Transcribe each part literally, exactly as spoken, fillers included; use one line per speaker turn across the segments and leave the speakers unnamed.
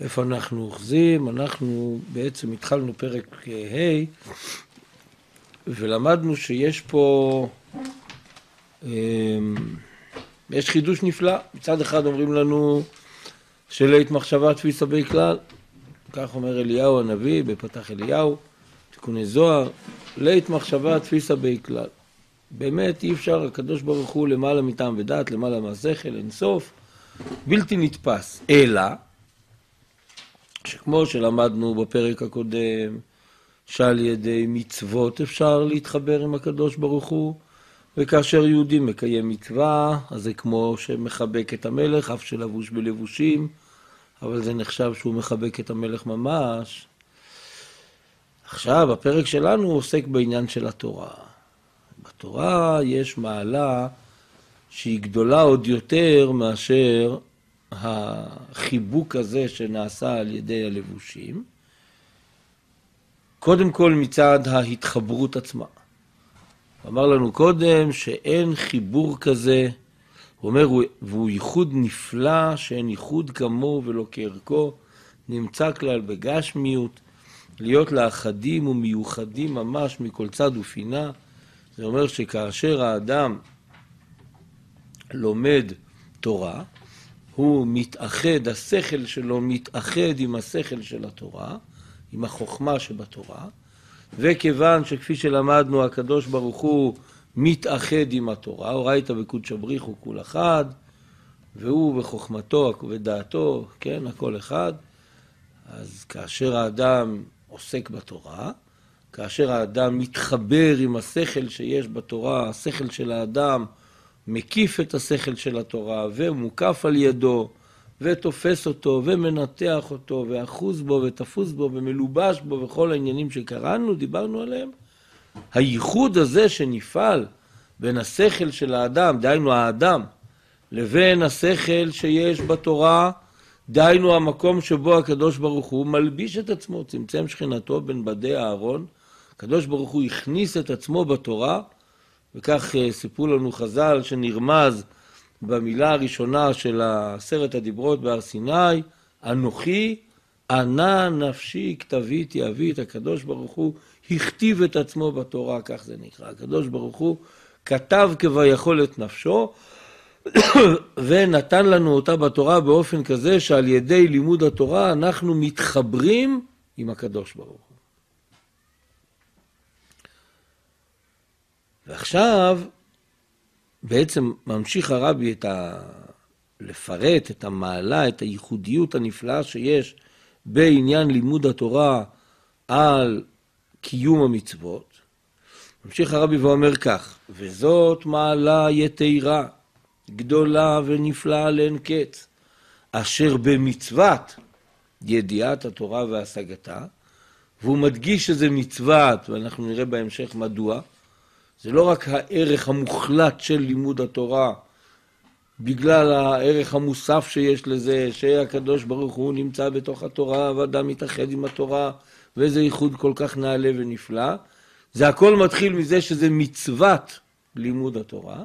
איפה אנחנו אוחזים? אנחנו בעצם התחלנו פרק ה' ולמדנו שיש פה, יש חידוש נפלא. מצד אחד אומרים לנו שלית מחשבה תפיסה בי כלל, כך אומר אליהו הנביא בפתח אליהו, תיקוני זוהר, לית מחשבה תפיסה בי כלל. באמת אי אפשר, הקדוש ברוך הוא למעלה מטעם ודעת, למעלה מהשכל, אין סוף, בלתי נתפס. אלא, שכמו שלמדנו בפרק הקודם, שעל ידי מצוות אפשר להתחבר עם הקדוש ברוך הוא, וכאשר יהודי מקיים מצווה, אז זה כמו שמחבק את המלך, אף שלבוש בלבושים, אבל זה נחשב שהוא מחבק את המלך ממש. עכשיו, הפרק שלנו עוסק בעניין של התורה. בתורה יש מעלה שהיא גדולה עוד יותר מאשר החיבוק הזה שנעשה על ידי הלבושים. קודם כל מצד ההתחברות עצמה. אמר לנו קודם שאין חיבור כזה, הוא אומר, והוא ייחוד נפלא שאין ייחוד כמוהו ולא כערכו, נמצא כלל בגשמיות, להיות לאחדים ומיוחדים ממש מכל צד ופינה. זה אומר שכאשר האדם לומד תורה, הוא מתאחד, השכל שלו מתאחד עם השכל של התורה, עם החוכמה שבתורה, וכיוון שכפי שלמדנו הקדוש ברוך הוא מתאחד עם התורה, אורייתא בקודשא בריך כול אחד, והוא בחוכמתו ודעתו, כן, הכל אחד. אז כאשר האדם עוסק בתורה, כאשר האדם מתחבר עם השכל שיש בתורה, השכל של האדם מקיף את השכל של התורה ומוקף על ידו ותופס אותו ומנתח אותו ואחוז בו ותפוס בו ומלובש בו וכל העניינים שקראנו, דיברנו עליהם. הייחוד הזה שנפעל בין השכל של האדם, דהיינו האדם, לבין השכל שיש בתורה, דהיינו המקום שבו הקדוש ברוך הוא מלביש את עצמו, צמצם שכינתו בין בדי הארון, הקדוש ברוך הוא הכניס את עצמו בתורה, וכך סיפרו לנו חז"ל שנרמז במילה הראשונה של עשרת הדיברות בהר סיני, אנוכי, ענה נפשי כתבית יבית. הקדוש ברוך הוא הכתיב את עצמו בתורה, כך זה נקרא. הקדוש ברוך הוא כתב כביכול את נפשו, ונתן לנו אותה בתורה באופן כזה שעל ידי לימוד התורה אנחנו מתחברים עם הקדוש ברוך הוא. ועכשיו בעצם ממשיך הרבי את ה... לפרט את המעלה, את הייחודיות הנפלאה שיש בעניין לימוד התורה על קיום המצוות. ממשיך הרבי ואומר כך, וזאת מעלה יתירה, גדולה ונפלאה לאין קץ, אשר במצוות ידיעת התורה והשגתה, והוא מדגיש שזה מצוות, ואנחנו נראה בהמשך מדוע, זה לא רק הערך המוחלט של לימוד התורה, בגלל הערך המוסף שיש לזה, שהקדוש ברוך הוא נמצא בתוך התורה, ואדם מתאחד עם התורה, וזה ייחוד כל כך נעלה ונפלא. זה הכל מתחיל מזה שזה מצוות לימוד התורה,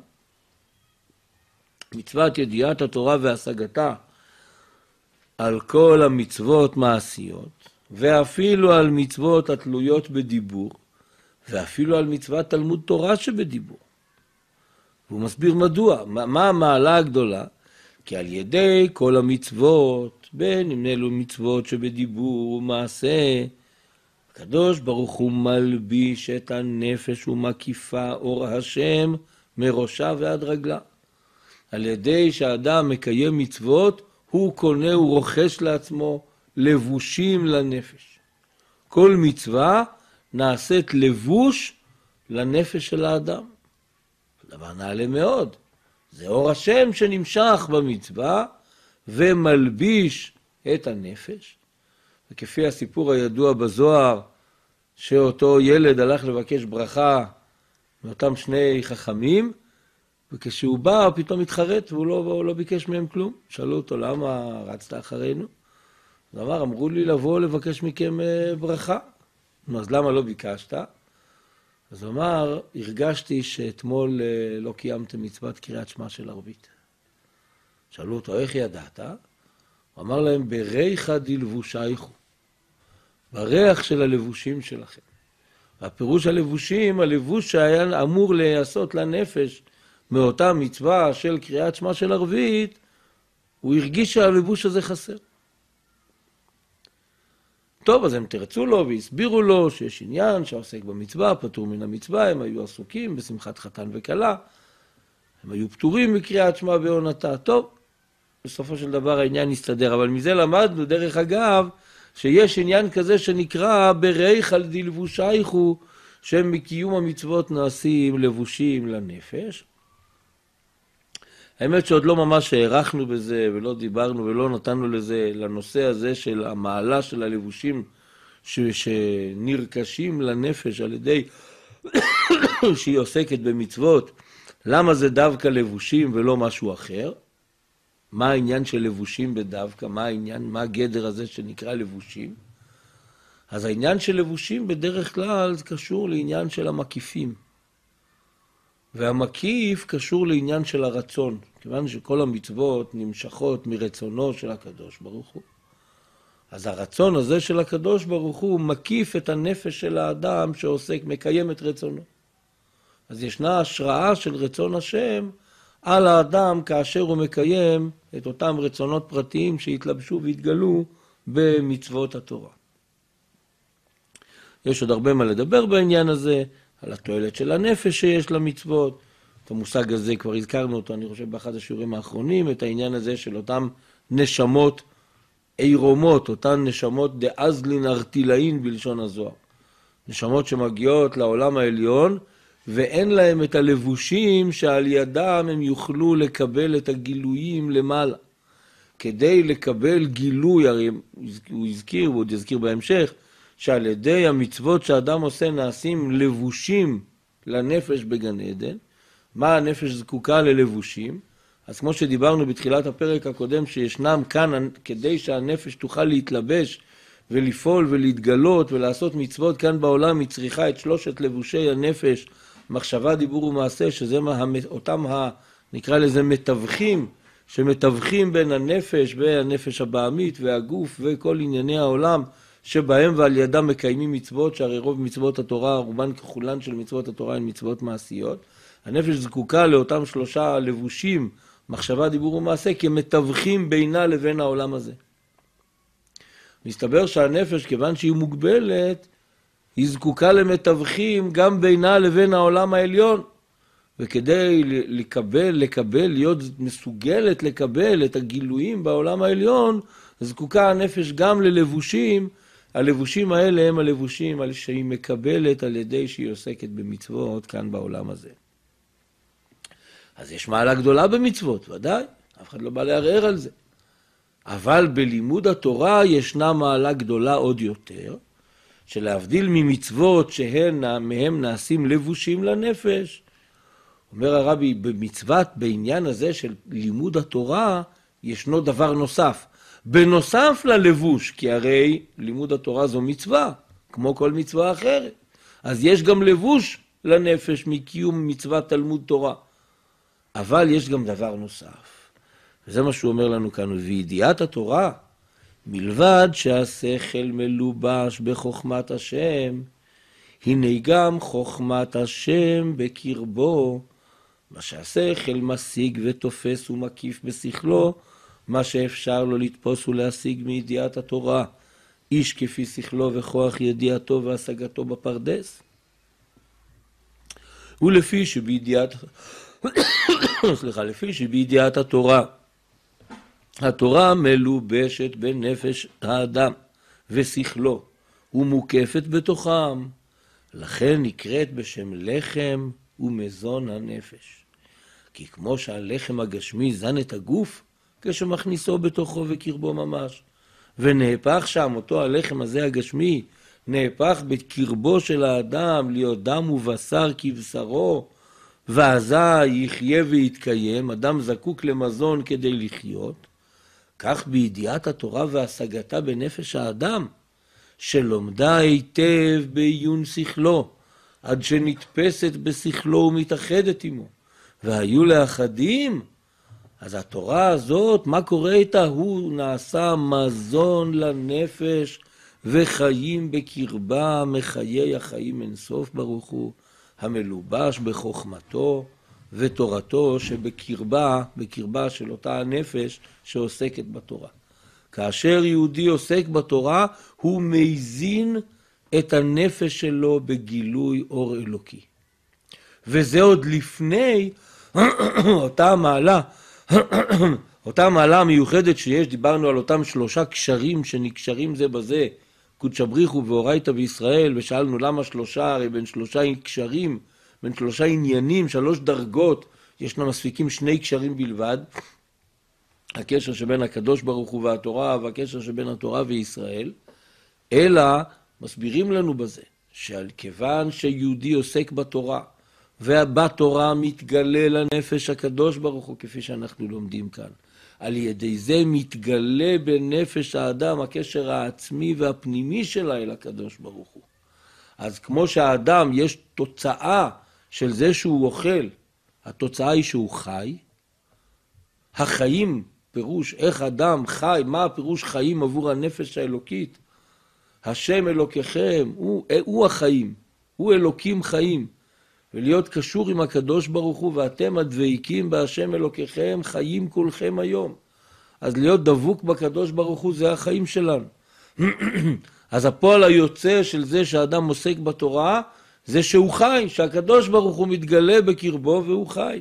מצוות ידיעת התורה והשגתה על כל המצוות מעשיות, ואפילו על מצוות התלויות בדיבור, ואפילו על מצוות תלמוד תורה שבדיבור. והוא מסביר מדוע, מה המעלה הגדולה? כי על ידי כל המצוות, בין אם אלו מצוות שבדיבור ומעשה, הקדוש ברוך הוא מלביש את הנפש ומקיפה אור השם מראשה ועד רגלה. על ידי שהאדם מקיים מצוות, הוא קונה, הוא רוכש לעצמו לבושים לנפש. כל מצווה נעשית לבוש לנפש של האדם. דבר נעלה מאוד. זה אור השם שנמשך במצווה ומלביש את הנפש. וכפי הסיפור הידוע בזוהר, שאותו ילד הלך לבקש ברכה מאותם שני חכמים, וכשהוא בא הוא פתאום התחרט והוא לא, הוא לא ביקש מהם כלום. שאלו אותו, למה רצת אחרינו? הוא אמר, אמרו לי לבוא לבקש מכם ברכה. אז למה לא ביקשת? אז הוא אמר, הרגשתי שאתמול לא קיימתם מצוות קריאת שמע של ערבית. שאלו אותו, איך ידעת? הוא אמר להם, בריחא דלבושייכו, בריח של הלבושים שלכם. והפירוש הלבושים, הלבוש שהיה אמור לעשות לנפש מאותה מצווה של קריאת שמע של ערבית, הוא הרגיש שהלבוש הזה חסר. טוב, אז הם תרצו לו והסבירו לו שיש עניין שעוסק במצווה, פטור מן המצווה, הם היו עסוקים בשמחת חתן וכלה, הם היו פטורים מקריאת שמע ועונתה. טוב, בסופו של דבר העניין יסתדר, אבל מזה למדנו, דרך אגב, שיש עניין כזה שנקרא בריחא דלבושייכו, שהם מקיום המצוות נעשים לבושים לנפש. האמת שעוד לא ממש הערכנו בזה ולא דיברנו ולא נתנו לזה, לנושא הזה של המעלה של הלבושים ש, שנרכשים לנפש על ידי שהיא עוסקת במצוות. למה זה דווקא לבושים ולא משהו אחר? מה העניין של לבושים בדווקא? מה העניין, מה הגדר הזה שנקרא לבושים? אז העניין של לבושים בדרך כלל זה קשור לעניין של המקיפים. והמקיף קשור לעניין של הרצון, כיוון שכל המצוות נמשכות מרצונו של הקדוש ברוך הוא. אז הרצון הזה של הקדוש ברוך הוא מקיף את הנפש של האדם שעוסק, מקיים את רצונו. אז ישנה השראה של רצון השם על האדם כאשר הוא מקיים את אותם רצונות פרטיים שהתלבשו והתגלו במצוות התורה. יש עוד הרבה מה לדבר בעניין הזה, על התועלת של הנפש שיש למצוות. את המושג הזה כבר הזכרנו אותו, אני חושב, באחד השיעורים האחרונים, את העניין הזה של אותם נשמות עירומות, אותן נשמות דאזלין ארטילאין בלשון הזוהר. נשמות שמגיעות לעולם העליון, ואין להם את הלבושים שעל ידם הם יוכלו לקבל את הגילויים למעלה. כדי לקבל גילוי, הרי הוא הזכיר, הוא עוד יזכיר בהמשך, שעל ידי המצוות שאדם עושה נעשים לבושים לנפש בגן עדן. מה הנפש זקוקה ללבושים? אז כמו שדיברנו בתחילת הפרק הקודם, שישנם כאן כדי שהנפש תוכל להתלבש ולפעול ולהתגלות ולעשות מצוות כאן בעולם, היא צריכה את שלושת לבושי הנפש, מחשבה, דיבור ומעשה, שזה אותם, ה, נקרא לזה מתווכים, שמתווכים בין הנפש והנפש הבעמית והגוף וכל ענייני העולם, שבהם ועל ידם מקיימים מצוות, שהרי רוב מצוות התורה, רובן ככולן של מצוות התורה הן מצוות מעשיות. הנפש זקוקה לאותם שלושה לבושים, מחשבה, דיבור ומעשה, כמתווכים בינה לבין העולם הזה. מסתבר שהנפש, כיוון שהיא מוגבלת, היא זקוקה למתווכים גם בינה לבין העולם העליון. וכדי לקבל, לקבל, להיות מסוגלת לקבל את הגילויים בעולם העליון, זקוקה הנפש גם ללבושים. הלבושים האלה הם הלבושים על שהיא מקבלת על ידי שהיא עוסקת במצוות כאן בעולם הזה. אז יש מעלה גדולה במצוות, ודאי, אף אחד לא בא לערער על זה. אבל בלימוד התורה ישנה מעלה גדולה עוד יותר, שלהבדיל ממצוות שהן מהם נעשים לבושים לנפש, אומר הרבי, במצוות, בעניין הזה של לימוד התורה, ישנו דבר נוסף. בנוסף ללבוש, כי הרי לימוד התורה זו מצווה, כמו כל מצווה אחרת. אז יש גם לבוש לנפש מקיום מצוות תלמוד תורה. אבל יש גם דבר נוסף. וזה מה שהוא אומר לנו כאן, וידיעת התורה, מלבד שהשכל מלובש בחוכמת השם, הנה גם חוכמת השם בקרבו, מה שהשכל משיג ותופס ומקיף בשכלו, מה שאפשר לו לתפוס ולהשיג מידיעת התורה, איש כפי שכלו וכוח ידיעתו והשגתו בפרדס. ולפי שבידיעת, סליחה, לפי שבידיעת התורה, התורה מלובשת בנפש האדם ושכלו, ומוקפת בתוכם, לכן נקראת בשם לחם ומזון הנפש. כי כמו שהלחם הגשמי זן את הגוף, כשמכניסו בתוכו וקרבו ממש, ונהפך שם אותו הלחם הזה הגשמי, נהפך בקרבו של האדם להיות דם ובשר כבשרו, ואזי יחיה ויתקיים, אדם זקוק למזון כדי לחיות, כך בידיעת התורה והשגתה בנפש האדם, שלומדה היטב בעיון שכלו, עד שנתפסת בשכלו ומתאחדת עמו, והיו לאחדים אז התורה הזאת, מה קורה איתה? הוא נעשה מזון לנפש וחיים בקרבה, מחיי החיים אינסוף ברוך הוא, המלובש בחוכמתו ותורתו שבקרבה, בקרבה של אותה הנפש שעוסקת בתורה. כאשר יהודי עוסק בתורה, הוא מזין את הנפש שלו בגילוי אור אלוקי. וזה עוד לפני אותה מעלה, אותה מעלה מיוחדת שיש, דיברנו על אותם שלושה קשרים שנקשרים זה בזה, קודש בריחו ואורייתא וישראל, ושאלנו למה שלושה, הרי בין שלושה קשרים, בין שלושה עניינים, שלוש דרגות, ישנה מספיקים שני קשרים בלבד, הקשר שבין הקדוש ברוך הוא והתורה, והקשר שבין התורה וישראל, אלא מסבירים לנו בזה, שעל כיוון שיהודי עוסק בתורה, ובתורה מתגלה לנפש הקדוש ברוך הוא, כפי שאנחנו לומדים כאן. על ידי זה מתגלה בנפש האדם הקשר העצמי והפנימי שלה אל הקדוש ברוך הוא. אז כמו שהאדם יש תוצאה של זה שהוא אוכל, התוצאה היא שהוא חי. החיים, פירוש איך אדם חי, מה הפירוש חיים עבור הנפש האלוקית? השם אלוקיכם, הוא, הוא החיים, הוא אלוקים חיים. ולהיות קשור עם הקדוש ברוך הוא, ואתם הדבקים בהשם אלוקיכם, חיים כולכם היום. אז להיות דבוק בקדוש ברוך הוא זה החיים שלנו. אז הפועל היוצא של זה שהאדם עוסק בתורה, זה שהוא חי, שהקדוש ברוך הוא מתגלה בקרבו והוא חי.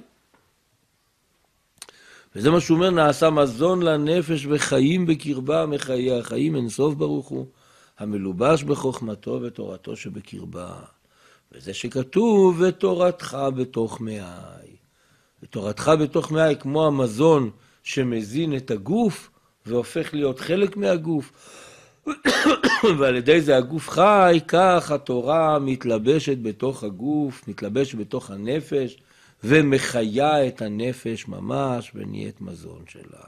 וזה מה שהוא אומר, נעשה מזון לנפש וחיים בקרבה, מחיי החיים אינסוף ברוך הוא, המלובש בחוכמתו ותורתו שבקרבה. וזה שכתוב, ותורתך בתוך מאי. ותורתך בתוך מאי, כמו המזון שמזין את הגוף, והופך להיות חלק מהגוף. ועל ידי זה הגוף חי, כך התורה מתלבשת בתוך הגוף, מתלבשת בתוך הנפש, ומחיה את הנפש ממש, ונהיית מזון שלה.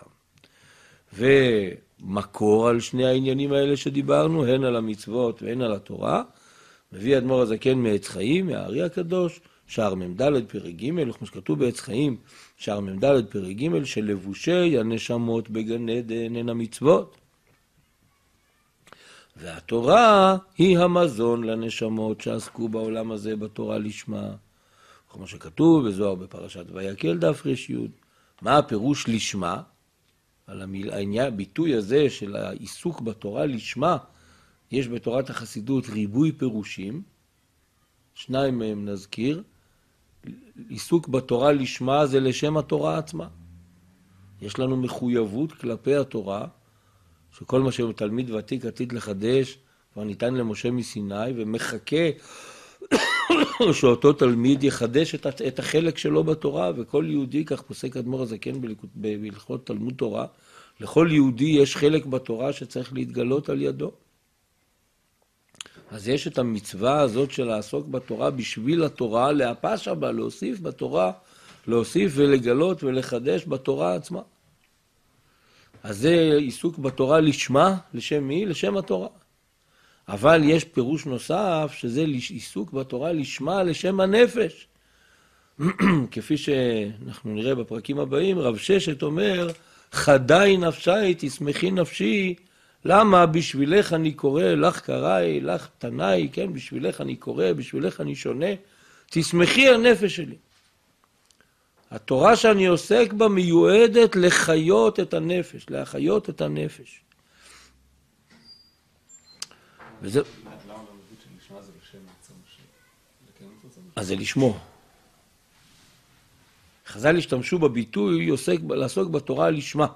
ומקור על שני העניינים האלה שדיברנו, הן על המצוות והן על התורה, מביא אדמו"ר הזקן מעץ חיים, מהארי הקדוש, שער ממדלת פרק ג', כמו שכתוב בעץ חיים, שער ממדלת פרק ג', שלבושי הנשמות בגן עדן הן המצוות. והתורה היא המזון לנשמות שעסקו בעולם הזה בתורה לשמה. כמו שכתוב בזוהר בפרשת ויקל דף ר"י. מה הפירוש לשמה? על המילה, הביטוי הזה של העיסוק בתורה לשמה, יש בתורת החסידות ריבוי פירושים, שניים מהם נזכיר. עיסוק בתורה לשמה זה לשם התורה עצמה. יש לנו מחויבות כלפי התורה, שכל מה שתלמיד ותיק עתיד לחדש, כבר ניתן למשה מסיני, ומחכה שאותו תלמיד יחדש את החלק שלו בתורה, וכל יהודי, כך פוסק אדמו"ר הזקן בהלכות תלמוד תורה, לכל יהודי יש חלק בתורה שצריך להתגלות על ידו. אז יש את המצווה הזאת של לעסוק בתורה בשביל התורה, להפש בה, להוסיף בתורה, להוסיף ולגלות ולחדש בתורה עצמה. אז זה עיסוק בתורה לשמה, לשם מי? לשם התורה. אבל יש פירוש נוסף, שזה עיסוק בתורה לשמה, לשם הנפש. כפי שאנחנו נראה בפרקים הבאים, רב ששת אומר, חדי נפשי, תשמחי נפשי, למה? בשבילך אני קורא, לך קראי, לך תנאי, כן? בשבילך אני קורא, בשבילך אני שונה. תשמחי הנפש שלי. התורה שאני עוסק בה מיועדת לחיות את הנפש, להחיות את הנפש. וזה... אז זה לשמו. חז"ל השתמשו בביטוי לעסוק בתורה לשמה.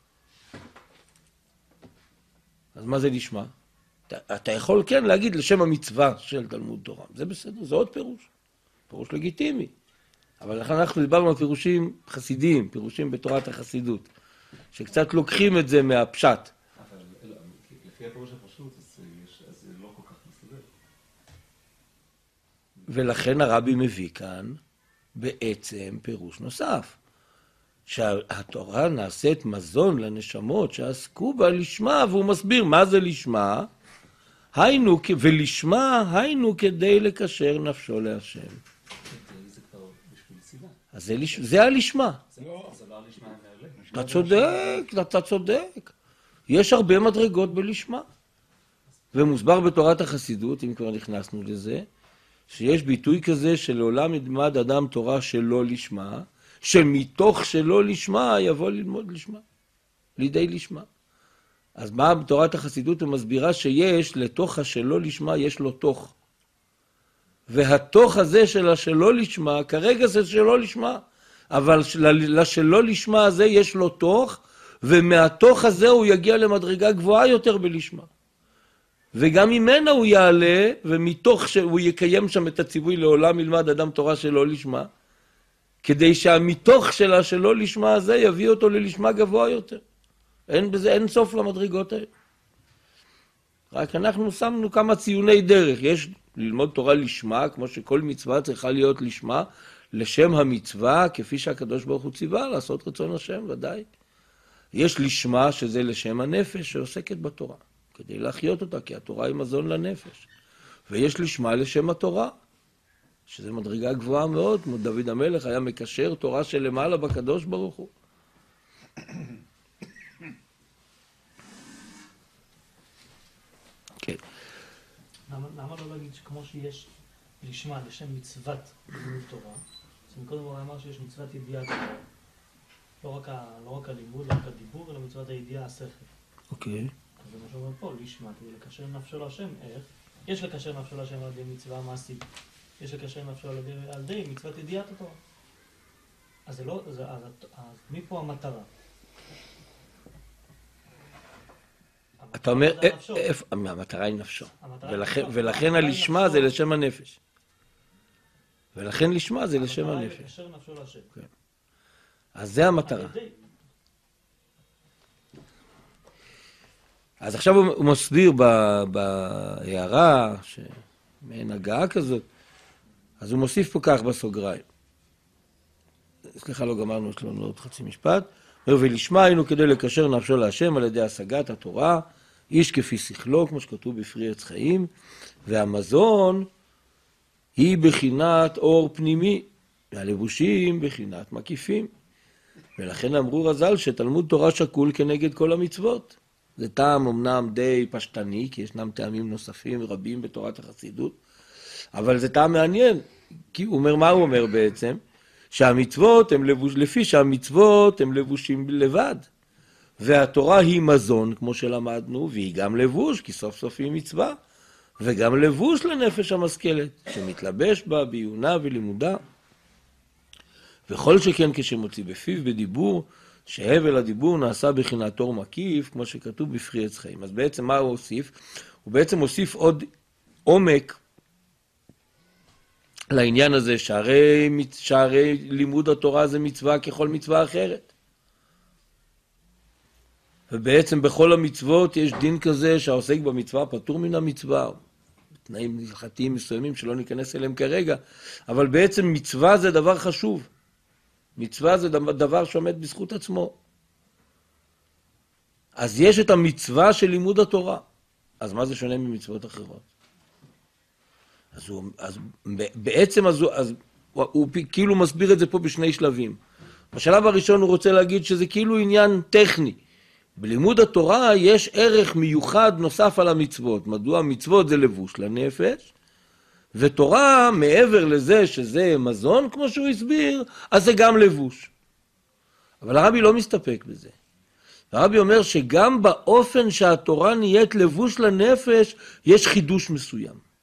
אז מה זה לשמה? אתה, אתה יכול כן להגיד לשם המצווה של תלמוד תורה. זה בסדר, זה עוד פירוש. פירוש לגיטימי. אבל לכן אנחנו דיברנו על פירושים חסידיים, פירושים בתורת החסידות, שקצת לוקחים את זה מהפשט.
אבל לפי הפירוש הפשוט, אז זה לא כל כך מסתדר.
ולכן הרבי מביא כאן בעצם פירוש נוסף. שהתורה נעשית מזון לנשמות שעסקו בה לשמה, והוא מסביר מה זה לשמה, היינו, ולשמה היינו כדי לקשר נפשו להשם.
זה כבר בשביל סיבה.
אז זה, לש... זה הלשמה.
זה לא, זה לא הלשמה הנעלה.
אתה צודק, אתה צודק. יש הרבה מדרגות בלשמה. ומוסבר בתורת החסידות, אם כבר נכנסנו לזה, שיש ביטוי כזה שלעולם ילמד אדם תורה שלא לשמה, שמתוך שלא לשמה יבוא ללמוד לשמה, לידי לשמה. אז מה בתורת החסידות מסבירה שיש לתוך השלא לשמה יש לו תוך. והתוך הזה של השלא לשמה, כרגע זה שלא לשמה, אבל לשלא לשמה הזה יש לו תוך, ומהתוך הזה הוא יגיע למדרגה גבוהה יותר בלשמה. וגם ממנה הוא יעלה, ומתוך שהוא יקיים שם את הציווי לעולם ילמד אדם תורה שלא לשמה, כדי שהמתוך שלה שלא לשמה הזה יביא אותו ללשמה גבוה יותר. אין בזה, אין סוף למדרגות האלה. רק אנחנו שמנו כמה ציוני דרך. יש ללמוד תורה לשמה, כמו שכל מצווה צריכה להיות לשמה, לשם המצווה, כפי שהקדוש ברוך הוא ציווה, לעשות רצון השם, ודאי. יש לשמה, שזה לשם הנפש, שעוסקת בתורה, כדי להחיות אותה, כי התורה היא מזון לנפש. ויש לשמה לשם התורה, שזה מדרגה גבוהה מאוד, כמו דוד המלך היה מקשר תורה שלמעלה בקדוש ברוך הוא. כן.
למה, למה לא להגיד שכמו שיש לשמה לשם מצוות לימוד תורה, אז מקודם הוא אמר שיש מצוות ידיעת תורה. לא רק, ה, לא רק הלימוד, לא רק הדיבור, אלא מצוות הידיעה השכל.
אוקיי.
אז זה מה שאומר פה, לשמה, כדי לקשר נפשו להשם, איך? יש לקשר נפשו להשם על ידי מצווה מעשית. יש לקשר נפשו על ידי, על ידי מצוות ידיעת התורה. אז זה לא, זה, אז, אז מי פה המטרה?
אתה אומר, המטרה היא נפשו. ולכן הלשמה זה לשם הנפש. ולכן לשמה זה לשם הנפש.
המטרה היא לקשר נפשו להשם.
אז זה המטרה. אז עכשיו הוא מסביר בהערה, מעין הגעה כזאת, אז הוא מוסיף פה כך בסוגריים. סליחה, לא גמרנו, יש לנו עוד חצי משפט. ולשמה היינו כדי לקשר נפשו להשם על ידי השגת התורה, איש כפי שכלו, כמו שכתוב בפרי עץ חיים, והמזון היא בחינת אור פנימי, והלבושים בחינת מקיפים. ולכן אמרו רז"ל שתלמוד תורה שקול כנגד כל המצוות. זה טעם אמנם די פשטני, כי ישנם טעמים נוספים רבים בתורת החסידות, אבל זה טעם מעניין, כי הוא אומר, מה הוא אומר בעצם? שהמצוות הם לבוש, לפי שהמצוות הם לבושים לבד. והתורה היא מזון, כמו שלמדנו, והיא גם לבוש, כי סוף סוף היא מצווה, וגם לבוש לנפש המשכלת, שמתלבש בה בעיונה ולימודה. וכל שכן כשמוציא בפיו בדיבור, שהבל הדיבור נעשה בחינת אור מקיף, כמו שכתוב בפרי עץ חיים. אז בעצם מה הוא הוסיף? הוא בעצם הוסיף עוד עומק לעניין הזה, שהרי, שהרי לימוד התורה זה מצווה ככל מצווה אחרת. ובעצם בכל המצוות יש דין כזה שהעוסק במצווה פטור מן המצווה, תנאים הלכתיים מסוימים שלא ניכנס אליהם כרגע, אבל בעצם מצווה זה דבר חשוב. מצווה זה דבר שעומד בזכות עצמו. אז יש את המצווה של לימוד התורה. אז מה זה שונה ממצוות אחרות? אז, הוא, אז בעצם אז, אז, הוא, הוא כאילו מסביר את זה פה בשני שלבים. בשלב הראשון הוא רוצה להגיד שזה כאילו עניין טכני. בלימוד התורה יש ערך מיוחד נוסף על המצוות. מדוע המצוות זה לבוש לנפש, ותורה מעבר לזה שזה מזון, כמו שהוא הסביר, אז זה גם לבוש. אבל הרבי לא מסתפק בזה. הרבי אומר שגם באופן שהתורה נהיית לבוש לנפש, יש חידוש מסוים.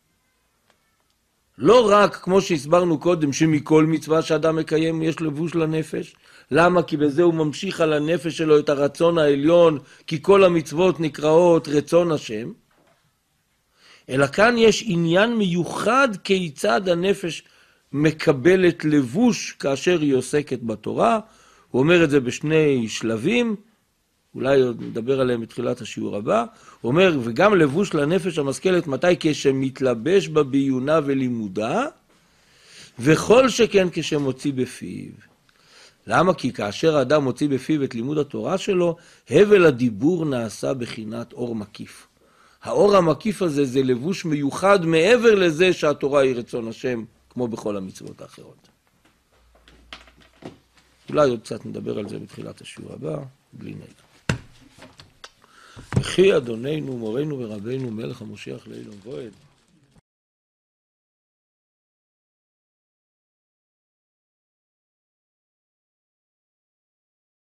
לא רק כמו שהסברנו קודם, שמכל מצווה שאדם מקיים יש לבוש לנפש. למה? כי בזה הוא ממשיך על הנפש שלו את הרצון העליון, כי כל המצוות נקראות רצון השם. אלא כאן יש עניין מיוחד כיצד הנפש מקבלת לבוש כאשר היא עוסקת בתורה. הוא אומר את זה בשני שלבים, אולי עוד נדבר עליהם בתחילת השיעור הבא. הוא אומר, וגם לבוש לנפש המשכלת מתי? כשמתלבש בה בעיונה ולימודה, וכל שכן כשמוציא בפיו. למה? כי כאשר האדם מוציא בפיו את לימוד התורה שלו, הבל הדיבור נעשה בחינת אור מקיף. האור המקיף הזה זה לבוש מיוחד מעבר לזה שהתורה היא רצון השם, כמו בכל המצוות האחרות. אולי עוד קצת נדבר על זה בתחילת השיעור הבא, בלי נדר. וכי אדוננו, מורנו ורבנו, מלך המשיח לעילום ועד,